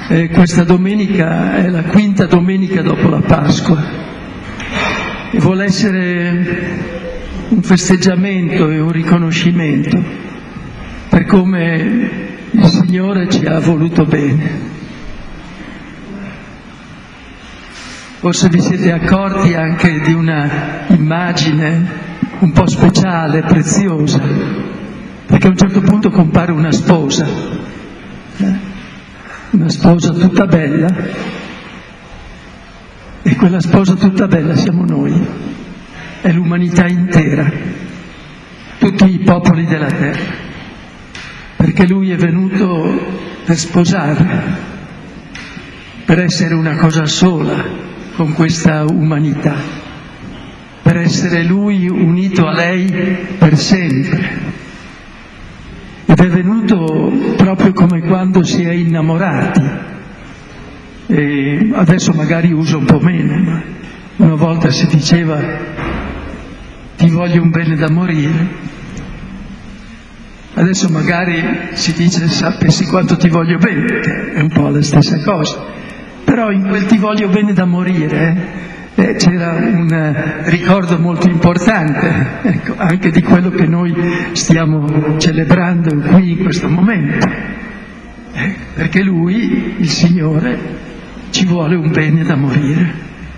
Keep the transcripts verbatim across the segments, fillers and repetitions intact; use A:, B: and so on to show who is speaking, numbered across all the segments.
A: E questa domenica è la quinta domenica dopo la Pasqua e vuole essere un festeggiamento e un riconoscimento per come il Signore ci ha voluto bene. Forse vi siete accorti anche di una immagine un po' speciale, preziosa, perché a un certo punto compare una sposa, eh? una sposa tutta bella, e quella sposa tutta bella siamo noi, è l'umanità intera, tutti i popoli della terra, perché Lui è venuto per sposare, per essere una cosa sola con questa umanità, per essere Lui unito a lei per sempre. Ed è venuto proprio come quando si è innamorati. E adesso magari uso un po' meno, ma una volta si diceva ti voglio un bene da morire. Adesso magari si dice sapessi quanto ti voglio bene, che è un po' la stessa cosa. Però in quel ti voglio bene da morire eh, c'era un ricordo molto importante, ecco, anche di quello che noi stiamo celebrando qui in questo momento, eh, perché Lui, il Signore, ci vuole un bene da morire.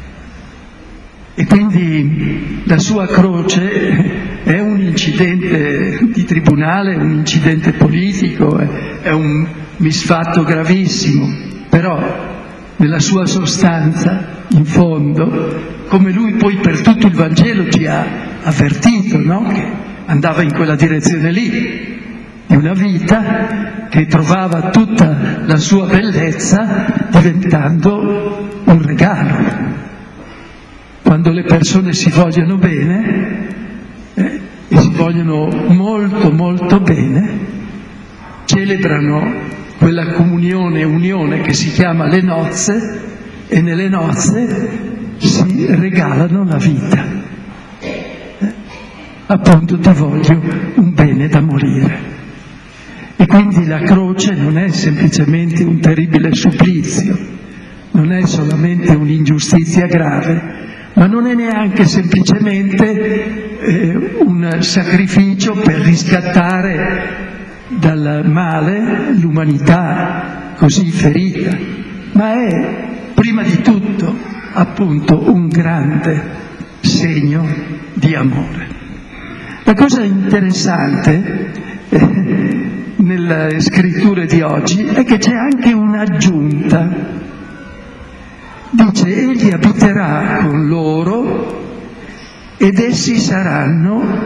A: E quindi la sua croce è un incidente di tribunale, un incidente politico, è un misfatto gravissimo, però nella sua sostanza, in fondo, come Lui poi per tutto il Vangelo ci ha avvertito, no? Che andava in quella direzione lì, di una vita che trovava tutta la sua bellezza diventando un regalo. Quando le persone si vogliono bene, eh, e si vogliono molto molto bene, celebrano quella comunione, unione che si chiama le nozze, e nelle nozze si regalano la vita. Eh, appunto ti voglio un bene da morire. E quindi la croce non è semplicemente un terribile supplizio, non è solamente un'ingiustizia grave, ma non è neanche semplicemente eh, un sacrificio per riscattare dal male l'umanità così ferita, ma è prima di tutto appunto un grande segno di amore. La cosa interessante eh, nelle scritture di oggi è che c'è anche un'aggiunta. Dice, egli abiterà con loro ed essi saranno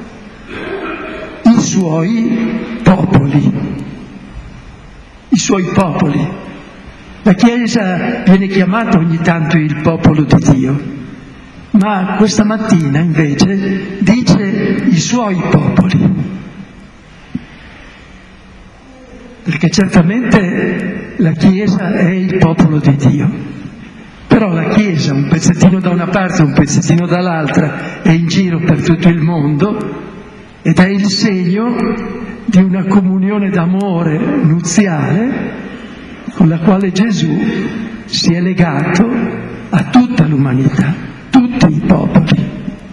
A: i suoi popoli. I suoi popoli. La Chiesa viene chiamata ogni tanto il popolo di Dio, ma questa mattina invece dice i suoi popoli. Perché certamente la Chiesa è il popolo di Dio. Però la Chiesa, un pezzettino da una parte, un pezzettino dall'altra, è in giro per tutto il mondo ed è il segno di una comunione d'amore nuziale con la quale Gesù si è legato a tutta l'umanità, tutti i popoli.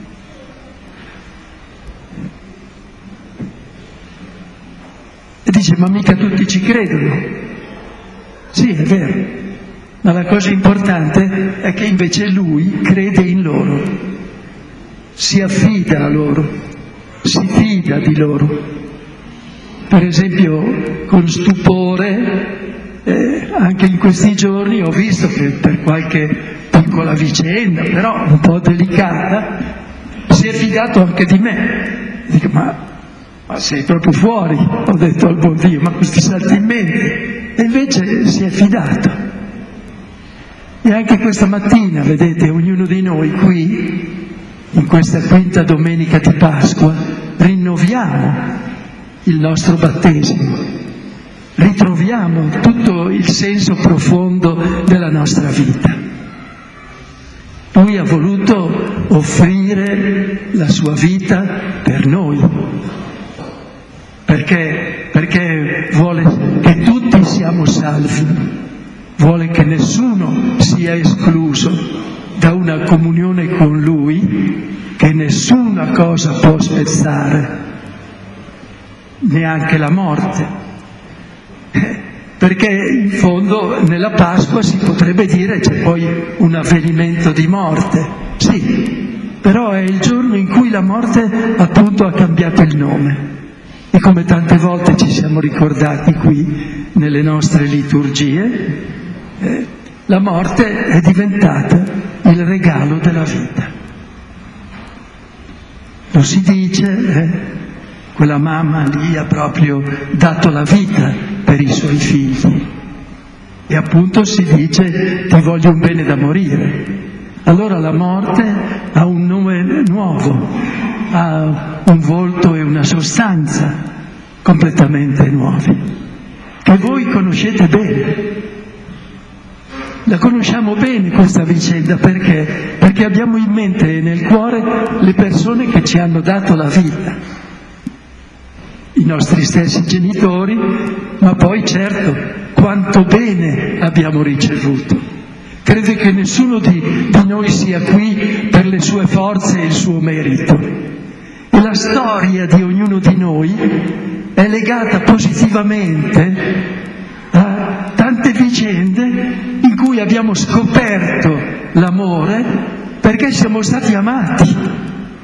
A: E dice, ma mica tutti ci credono. Sì, è vero. Ma la cosa importante è che invece Lui crede in loro, si affida a loro, si fida di loro. Per esempio, con stupore, eh, anche in questi giorni ho visto che per qualche piccola vicenda, però un po' delicata, si è fidato anche di me. Dico, ma, ma sei proprio fuori, ho detto al buon Dio, ma questi sentimenti. E invece si è fidato. E anche questa mattina, vedete, ognuno di noi qui, in questa quinta domenica di Pasqua, rinnoviamo il nostro battesimo, ritroviamo tutto il senso profondo della nostra vita. Lui ha voluto offrire la sua vita per noi, perché, perché vuole che tutti siamo salvi. vuole che nessuno sia escluso da una comunione con Lui che nessuna cosa può spezzare, neanche la morte. Perché in fondo nella Pasqua si potrebbe dire c'è poi un avvenimento di morte, sì, però è il giorno in cui la morte appunto ha cambiato il nome. E come tante volte ci siamo ricordati qui nelle nostre liturgie, eh, la morte è diventata il regalo della vita. Lo si dice, eh, quella mamma lì ha proprio dato la vita per i suoi figli. E appunto si dice ti voglio un bene da morire. Allora la morte ha un nome nuovo, ha un volto e una sostanza completamente nuovi, che voi conoscete bene. La conosciamo bene questa vicenda perché? Perché abbiamo in mente e nel cuore le persone che ci hanno dato la vita. I nostri stessi genitori, ma poi certo quanto bene abbiamo ricevuto. Credo che nessuno di, di noi sia qui per le sue forze e il suo merito. E la storia di ognuno di noi è legata positivamente a tante vicende in cui abbiamo scoperto l'amore perché siamo stati amati.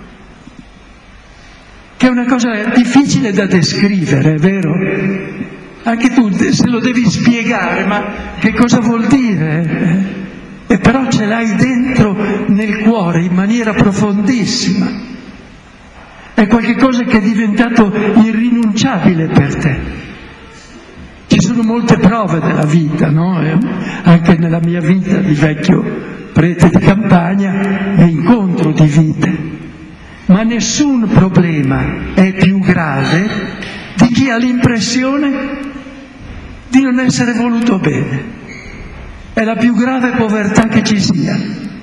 A: Che è una cosa difficile da descrivere, è vero? Anche tu se lo devi spiegare, ma che cosa vuol dire? E però ce l'hai dentro nel cuore in maniera profondissima. È qualcosa che è diventato irrinunciabile per te. Ci sono molte prove della vita, no? E anche nella mia vita di vecchio prete di campagna e incontro di vite. Ma nessun problema è più grave di chi ha l'impressione di non essere voluto bene. È la più grave povertà che ci sia.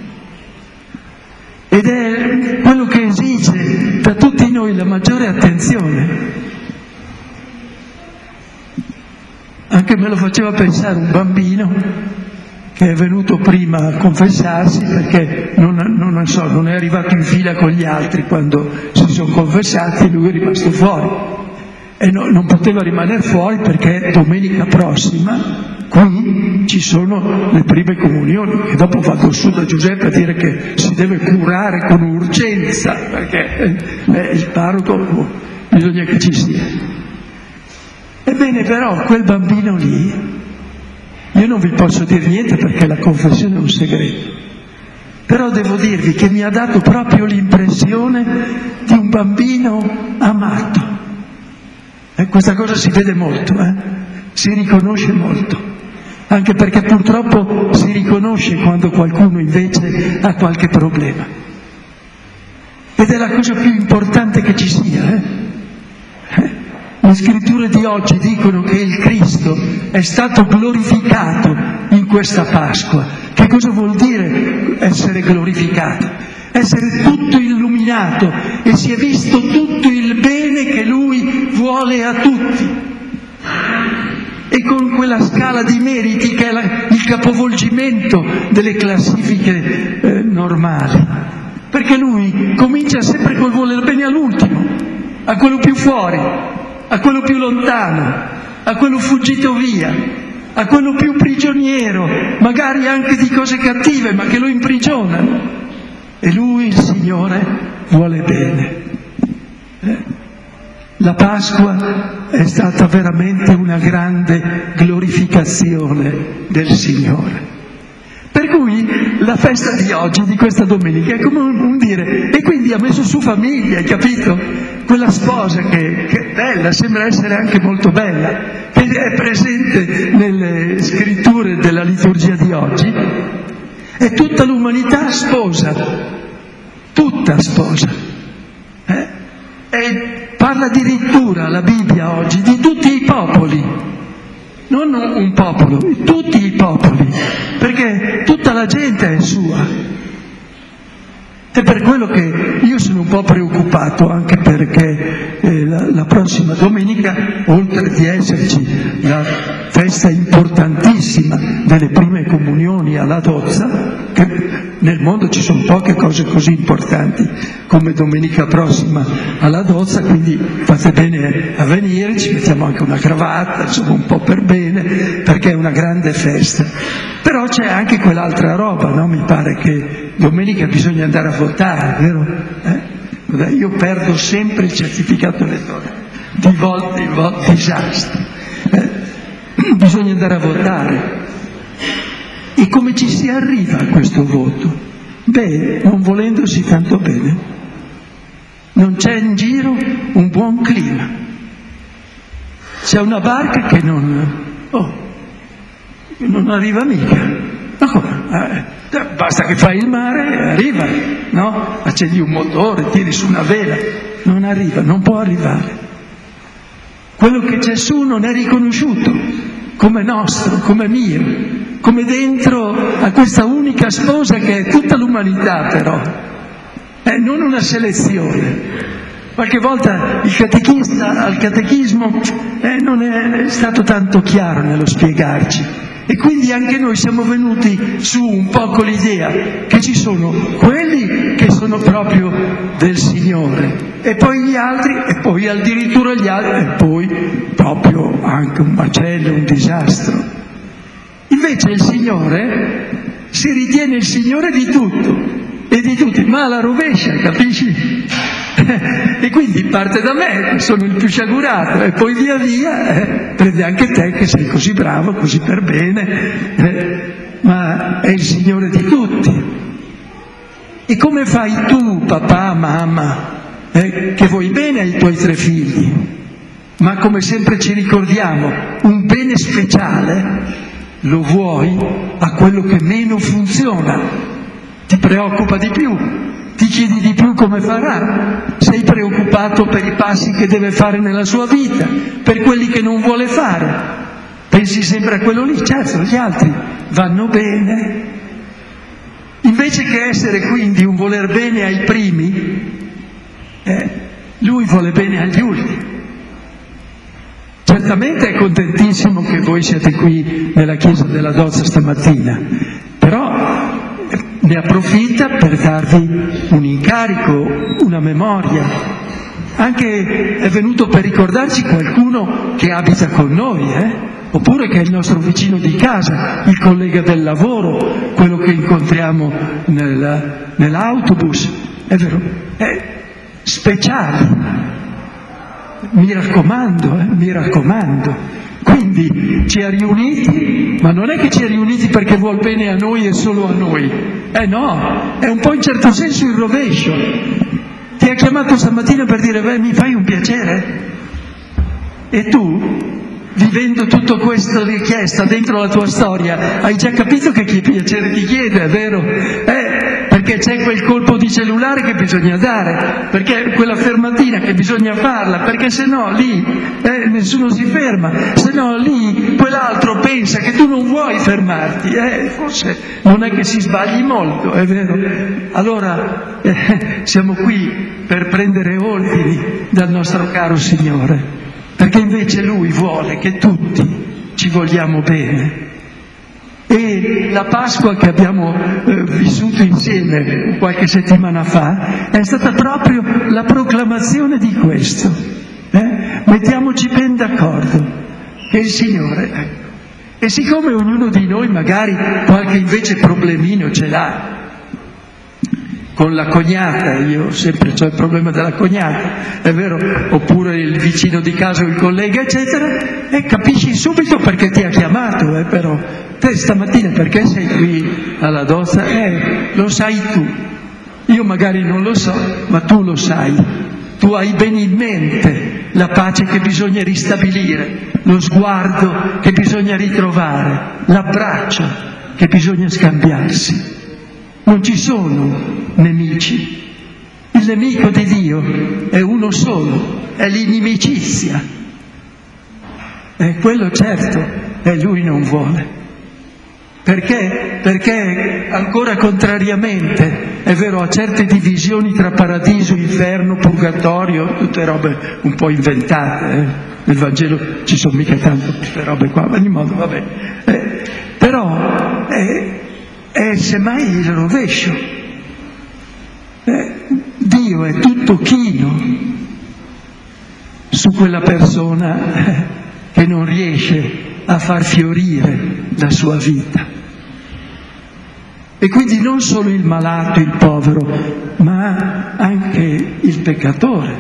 A: Ed è quello che esige da tutti noi la maggiore attenzione. Anche me lo faceva pensare un bambino che è venuto prima a confessarsi perché non, non, so, non è arrivato in fila con gli altri quando si sono confessati e lui è rimasto fuori. E no, non poteva rimanere fuori perché domenica prossima qui ci sono le prime comunioni e dopo vado su da Giuseppe a dire che si deve curare con urgenza perché eh, il parroco bisogna che ci sia. Ebbene però quel bambino lì, io non vi posso dire niente perché la confessione è un segreto, però devo dirvi che mi ha dato proprio l'impressione di un bambino amato. E questa cosa si vede molto, eh? Si riconosce molto, anche perché purtroppo si riconosce quando qualcuno invece ha qualche problema. Ed è la cosa più importante che ci sia, eh? Le scritture di oggi dicono che il Cristo è stato glorificato in questa Pasqua. Che cosa vuol dire essere glorificato? Essere tutto illuminato e si è visto tutto il bene che Lui vuole a tutti. E con quella scala di meriti che è la, il capovolgimento delle classifiche eh, normali. Perché Lui comincia sempre col voler bene all'ultimo, a quello più fuori, a quello più lontano, a quello fuggito via, a quello più prigioniero, magari anche di cose cattive, ma che lo imprigionano. E Lui, il Signore, vuole bene. La Pasqua è stata veramente una grande glorificazione del Signore. Per cui la festa di oggi, di questa domenica, è come un, un dire, e quindi ha messo su famiglia, hai capito? Quella sposa che, che è bella, sembra essere anche molto bella, che è presente nelle scritture della liturgia di oggi, e tutta l'umanità sposa, tutta sposa. Eh? E parla addirittura la Bibbia oggi di tutti i popoli. Non un popolo, tutti i popoli, perché tutta la gente è sua. È per quello che io sono un po' preoccupato, anche perché eh, la, la prossima domenica, oltre di esserci la festa importantissima delle prime comunioni alla Dozza, che nel mondo ci sono poche cose così importanti come domenica prossima alla Dozza, quindi fate bene a venire, ci mettiamo anche una cravatta, insomma un po' per bene, perché è una grande festa. Però c'è anche quell'altra roba, no? Mi pare che domenica bisogna andare a votare, vero? Eh? Io perdo sempre il certificato elettorale, di volta in volta, disastro. Eh? Bisogna andare a votare. E come ci si arriva a questo voto? Beh, non volendosi tanto bene. Non c'è in giro un buon clima. C'è una barca che non... Oh, non arriva mica. Ma come? Eh, basta che fai il mare, arriva, no? Accendi un motore, tiri su una vela. Non arriva, non può arrivare. Quello che c'è su non è riconosciuto come nostro, come mio, come dentro a questa unica sposa che è tutta l'umanità, però. È non una selezione. Qualche volta il catechista al catechismo eh, non è stato tanto chiaro nello spiegarci. E quindi anche noi siamo venuti su un po' con l'idea che ci sono quelli che sono proprio del Signore, e poi gli altri, e poi addirittura gli altri, e poi proprio anche un macello, un disastro. Invece il Signore si ritiene il Signore di tutto e di tutti, ma alla rovescia, capisci? E quindi parte da me, che sono il più sciagurato, e poi via via eh, prende anche te che sei così bravo, così per bene, eh, ma è il Signore di tutti. E come fai tu, papà, mamma, eh, che vuoi bene ai tuoi tre figli, ma come sempre ci ricordiamo, un bene speciale lo vuoi a quello che meno funziona, ti preoccupa di più, ti chiedi di più come farà, sei preoccupato per i passi che deve fare nella sua vita, per quelli che non vuole fare, pensi sempre a quello lì. Certo, gli altri vanno bene, invece che essere quindi un voler bene ai primi, eh, lui vuole bene agli ultimi. Certamente è contentissimo che voi siete qui nella chiesa della Dozza stamattina, però ne approfitta per darvi un incarico, una memoria. Anche è venuto per ricordarci qualcuno che abita con noi, eh? Oppure che è il nostro vicino di casa, il collega del lavoro, quello che incontriamo nel, nell'autobus. È vero, è speciale. Mi raccomando, eh? mi raccomando. Quindi ci ha riuniti, ma non è che ci ha riuniti perché vuol bene a noi e solo a noi. Eh no, è un po' in certo senso il rovescio. Ti ha chiamato stamattina per dire, beh, mi fai un piacere? E tu, vivendo tutto questo richiesta dentro la tua storia, hai già capito che che piacere ti chiede, è vero? Eh, perché c'è quel colpo di cellulare che bisogna dare, perché quella fermatina che bisogna farla, perché se no lì eh, nessuno si ferma, se no lì quell'altro pensa che tu non vuoi fermarti, eh, forse non è che si sbagli molto, è vero? Allora eh, siamo qui per prendere ordini dal nostro caro Signore, perché invece Lui vuole che tutti ci vogliamo bene. E la Pasqua che abbiamo eh, vissuto insieme qualche settimana fa è stata proprio la proclamazione di questo. Eh? Mettiamoci ben d'accordo che il Signore... Ecco. E siccome ognuno di noi magari qualche invece problemino ce l'ha, con la cognata, io sempre ho il problema della cognata, è vero, oppure il vicino di casa o il collega, eccetera, e capisci subito perché ti ha chiamato, eh, però te stamattina perché sei qui alla Dozza? Eh, lo sai tu, io magari non lo so, ma tu lo sai, tu hai ben in mente la pace che bisogna ristabilire, lo sguardo che bisogna ritrovare, l'abbraccio che bisogna scambiarsi. Non ci sono nemici, il nemico di Dio è uno solo, è l'inimicizia, e quello certo, e Lui non vuole. Perché? Perché ancora contrariamente, è vero, a certe divisioni tra paradiso, inferno, purgatorio, tutte robe un po' inventate, eh? Nel Vangelo ci sono mica tanto queste robe qua, ma di modo vabbè. Eh, però è, è semmai il rovescio. Eh, Dio è tutto chino su quella persona eh, che non riesce a far fiorire la sua vita. E quindi non solo il malato, il povero, ma anche il peccatore.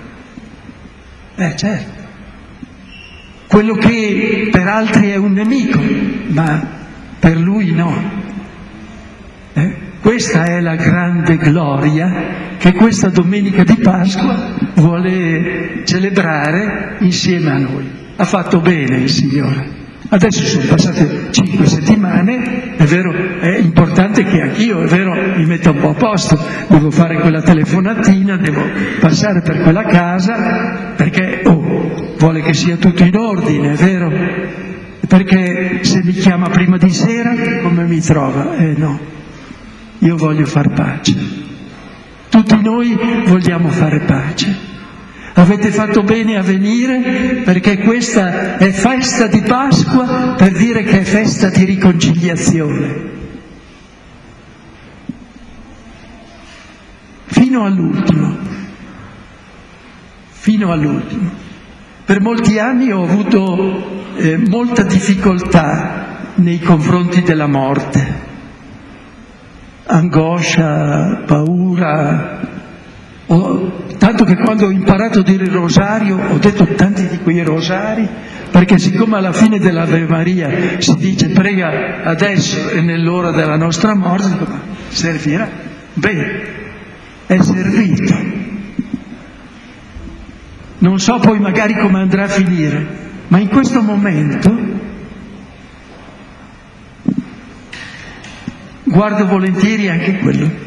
A: Eh certo. Quello che per altri è un nemico, ma per lui no. Eh? Questa è la grande gloria che questa domenica di Pasqua vuole celebrare insieme a noi. Ha fatto bene il Signore. Adesso sono passate cinque settimane, è vero, è importante che anch'io, è vero, mi metta un po' a posto, devo fare quella telefonatina, devo passare per quella casa, perché oh, vuole che sia tutto in ordine, è vero? Perché se mi chiama prima di sera, come mi trova? Eh no, io voglio far pace. Tutti noi vogliamo fare pace. Avete fatto bene a venire perché questa è festa di Pasqua per dire che è festa di riconciliazione. Fino all'ultimo. Fino all'ultimo. Per molti anni ho avuto eh, molta difficoltà nei confronti della morte. Angoscia, paura. Ho, tanto che quando ho imparato a dire il rosario ho detto tanti di quei rosari, perché siccome alla fine dell'Ave Maria si dice prega adesso e nell'ora della nostra morte, dico, ma servirà? Bene, è servito. Non so poi magari come andrà a finire, ma in questo momento guardo volentieri anche quello.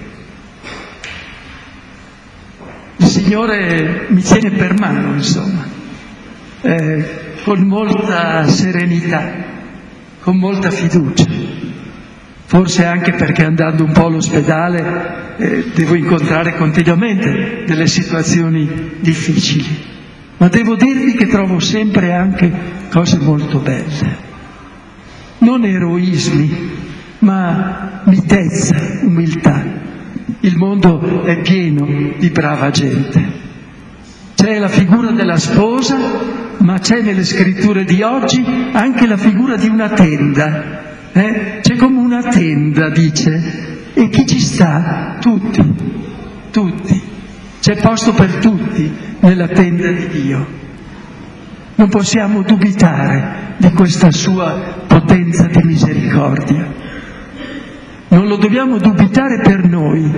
A: Il Signore mi tiene per mano, insomma, eh, con molta serenità, con molta fiducia. Forse anche perché andando un po' all'ospedale eh, devo incontrare continuamente delle situazioni difficili. Ma devo dirvi che trovo sempre anche cose molto belle. Non eroismi, ma mitezza, umiltà. Il mondo è pieno di brava gente. C'è la figura della sposa, ma c'è nelle scritture di oggi anche la figura di una tenda. Eh? C'è come una tenda, dice, e chi ci sta? Tutti, tutti. C'è posto per tutti nella tenda di Dio. Non possiamo dubitare di questa sua potenza di misericordia. Non lo dobbiamo dubitare per noi.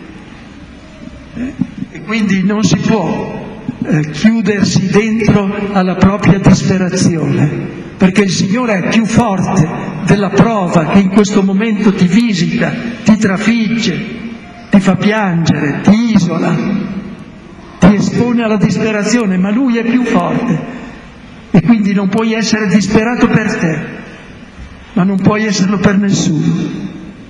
A: Eh? E quindi non si può eh, chiudersi dentro alla propria disperazione, perché il Signore è più forte della prova che in questo momento ti visita, ti trafigge, ti fa piangere, ti isola, ti espone alla disperazione, ma Lui è più forte e quindi non puoi essere disperato per te, ma non puoi esserlo per nessuno.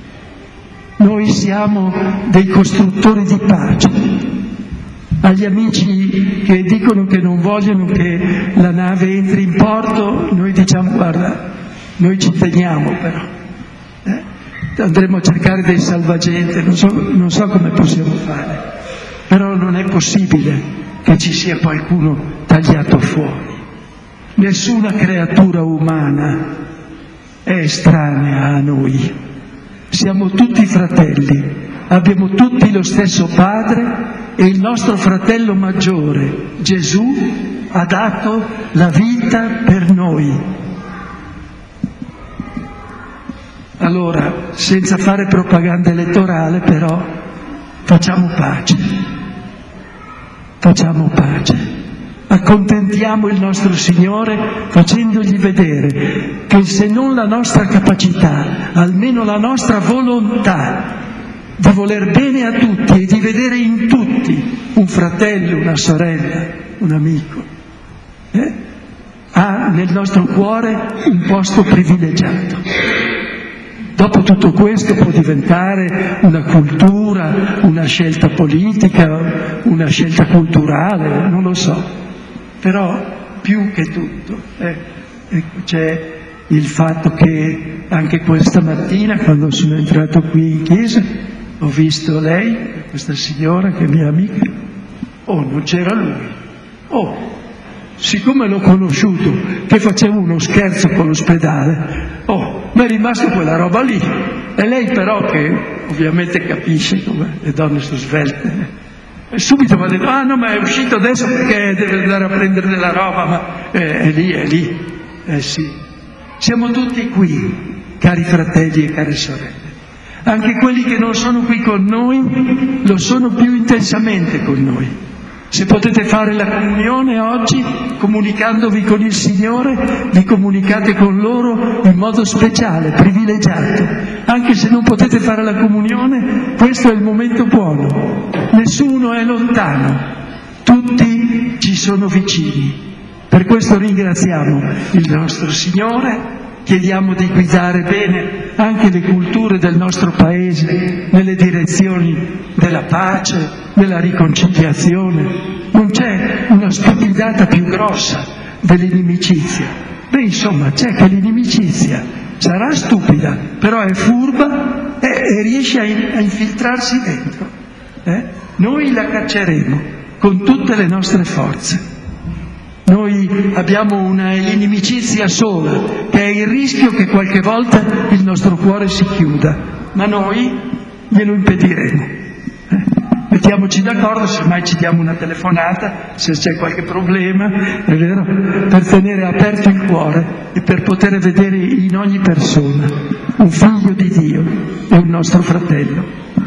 A: Noi siamo dei costruttori di pace. Agli amici che dicono che non vogliono che la nave entri in porto, noi diciamo guarda, noi ci teniamo però. Eh? Andremo a cercare dei salvagente, non so, non so come possiamo fare, però non è possibile che ci sia qualcuno tagliato fuori. Nessuna creatura umana è estranea a noi. Siamo tutti fratelli, abbiamo tutti lo stesso Padre e il nostro fratello maggiore, Gesù, ha dato la vita per noi. Allora, senza fare propaganda elettorale, però, facciamo pace. Facciamo pace. Accontentiamo il nostro Signore facendogli vedere che se non la nostra capacità, almeno la nostra volontà di voler bene a tutti e di vedere in tutti un fratello, una sorella, un amico, eh, ha nel nostro cuore un posto privilegiato. Dopo tutto questo può diventare una cultura, una scelta politica, una scelta culturale, non lo so. Però più che tutto eh, ecco, c'è il fatto che anche questa mattina, quando sono entrato qui in chiesa, ho visto lei, questa signora che è mia amica. Oh, non c'era lui. Oh, siccome l'ho conosciuto che facevo uno scherzo con l'ospedale, oh, mi è rimasto quella roba lì. E lei però, che ovviamente capisce come le donne sono svelte, e subito mi ha detto: ah no, ma è uscito adesso perché deve andare a prendere della roba, ma eh, è lì, è lì. Eh sì, siamo tutti qui, cari fratelli e care sorelle. Anche quelli che non sono qui con noi lo sono più intensamente con noi. Se potete fare la comunione oggi, comunicandovi con il Signore, vi comunicate con loro in modo speciale, privilegiato. Anche se non potete fare la comunione, questo è il momento buono. Nessuno è lontano, tutti ci sono vicini. Per questo ringraziamo il nostro Signore, chiediamo di guidare bene anche le culture del nostro Paese nelle direzioni della pace, della riconciliazione. Non c'è una stupidata più grossa dell'inimicizia. Beh, insomma, c'è che l'inimicizia sarà stupida, però è furba e, e riesce a, in, a infiltrarsi dentro. Eh? Noi la cacceremo con tutte le nostre forze. Noi abbiamo una inimicizia sola, che è il rischio che qualche volta il nostro cuore si chiuda, ma noi glielo impediremo. Eh? Mettiamoci d'accordo, se mai ci diamo una telefonata, se c'è qualche problema, è vero, per tenere aperto il cuore e per poter vedere in ogni persona un figlio di Dio e un nostro fratello.